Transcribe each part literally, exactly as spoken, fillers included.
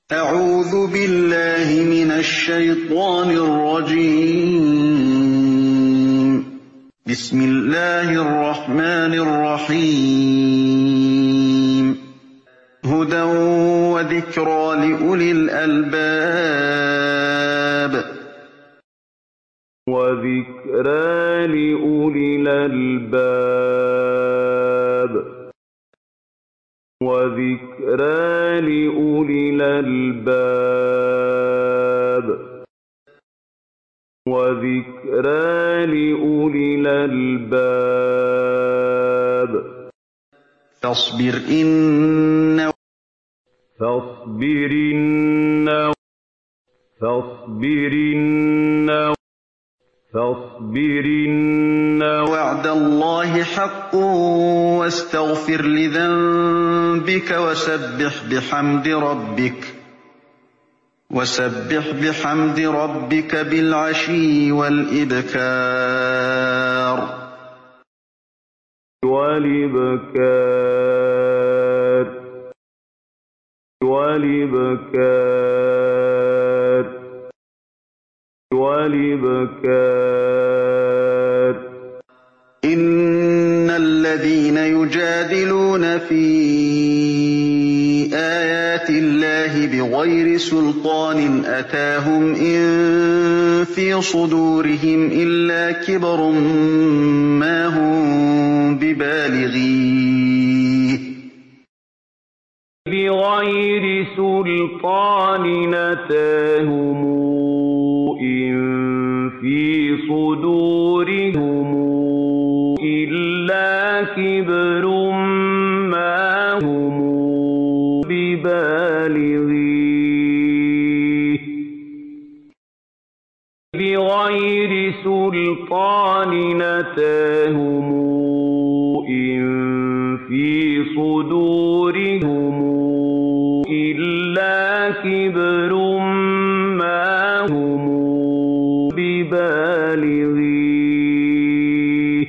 أعوذ بالله من الشيطان الرجيم. بسم الله الرحمن الرحيم. هدى وذكرى لأولي الألباب. وذكرى لأولي الألباب. وذكرى لأولي الألباب. وذكرى لأولي الألباب. فاصبر إن فاصبر إن فاصبر إن فاصبر إن وعد الله حق واستغفر لذنبك وسبح بحمد ربك وسبح بحمد ربك بالعشي والإبكار والإبكار والإبكار والإبكار إن الذين يجادلون في آيات الله بغير سلطان أتاهم إن في صدورهم إلا كبر ما هم ببالغيه بغير سلطان أتاهم إن في صدورهم إلا كبر ما هم ببالغيه بغير سلطان أتاهم إن في صدورهم إلا كبر ما هم ببالغيه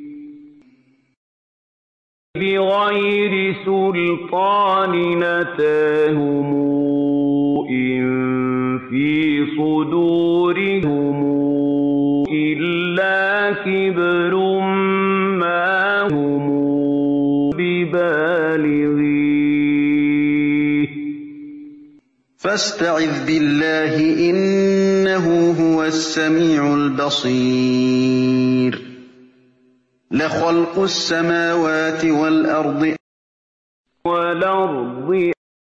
بغير سلطان أتاهم إن في صدورهم إلا كبر ما هم ببالغيه فاستعذ بالله إنه هو السميع البصير. لخلق السماوات والأرض والأرض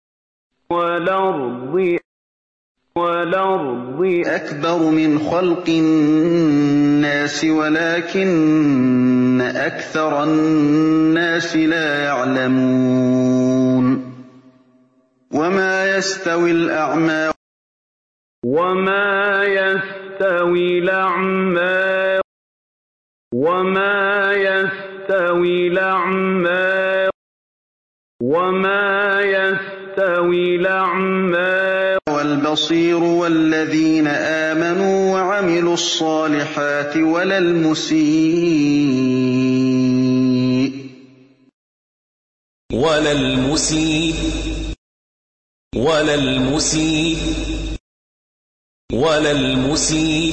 والأرض والأرض أكبر من خلق الناس ولكن أكثر الناس لا يعلمون. وما يستوي الأعمى وما يستوي الأعمى وما يستوي الأعمى وما يستوي الأعمى والبصير والذين آمنوا وعملوا الصالحات ولا المسيء ولا المسيء ولا المسيء ولا المسيء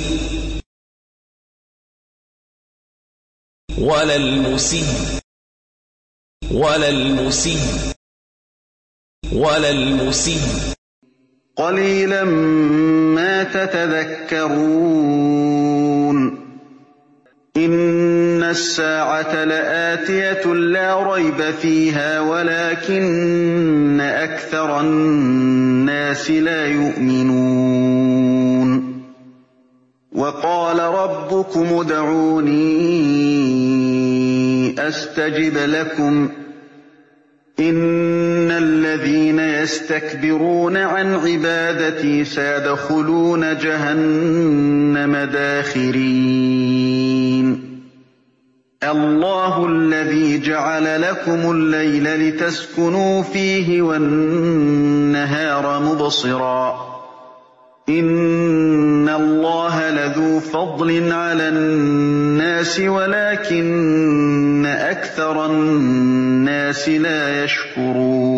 ولا المسيء ولا المسيء ولا المسيء قليلا ما تتذكرون. إن الساعة لآتية لا ريب فيها ولكن أكثر الناس لا يؤمنون. وقال ربكم ادعوني أستجب لكم إن الذين يستكبرون عن عبادتي سيدخلون جهنم داخرين. الله الذي جعل لكم الليل لتسكنوا فيه والنهار مبصرا إن الله لذو فضل على الناس ولكن أكثر الناس لا يشكرون.